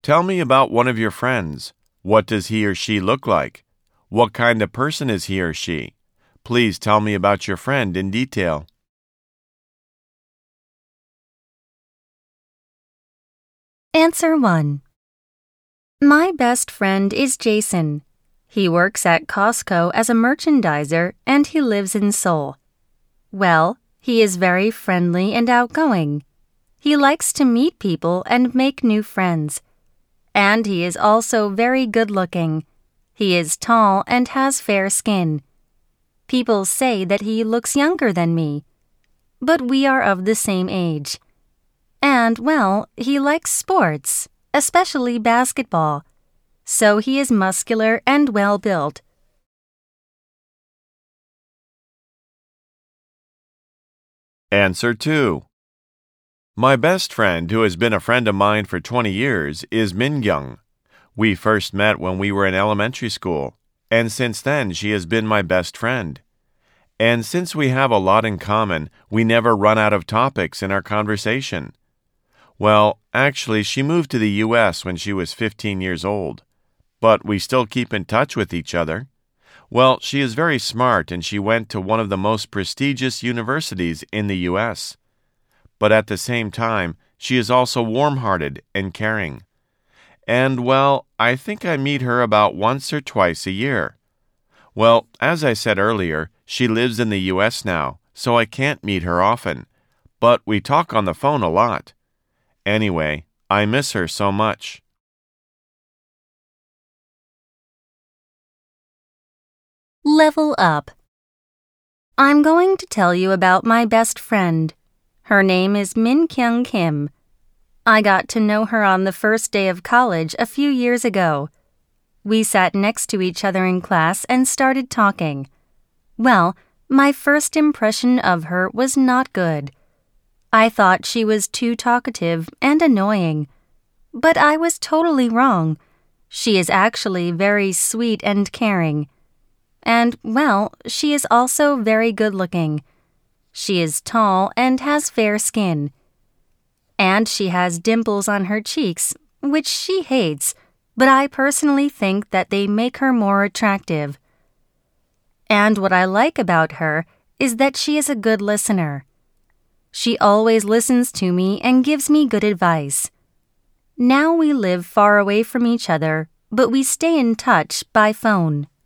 Tell me about one of your friends. What does he or she look like? What kind of person is he or she? Please tell me about your friend in detail. Answer 1. My best friend is Jason. He works at Costco as a merchandiser and he lives in Seoul. Well, he is very friendly and outgoing. He likes to meet people and make new friends. And he is also very good-looking. He is tall and has fair skin. People say that he looks younger than me. But we are of the same age. And, well, he likes sports, especially basketball. So he is muscular and well-built. Answer 2. My best friend, who has been a friend of mine for 20 years, is Min-kyung. We first met when we were in elementary school, and since then she has been my best friend. And since we have a lot in common, we never run out of topics in our conversation. Well, actually, she moved to the U.S. when she was 15 years old. But we still keep in touch with each other. Well, she is very smart and she went to one of the most prestigious universities in the U.S. But at the same time, she is also warm-hearted and caring. And, well, I think I meet her about once or twice a year. Well, as I said earlier, she lives in the U.S. now, so I can't meet her often. But we talk on the phone a lot. Anyway, I miss her so much. Level up. I'm going to tell you about my best friend. Her name is Min-kyung Kim. I got to know her on the first day of college a few years ago. We sat next to each other in class and started talking. Well, my first impression of her was not good. I thought she was too talkative and annoying. But I was totally wrong. She is actually very sweet and caring. And, well, she is also very good-looking. She is tall and has fair skin. And she has dimples on her cheeks, which she hates, but I personally think that they make her more attractive. And what I like about her is that she is a good listener. She always listens to me and gives me good advice. Now we live far away from each other, but we stay in touch by phone.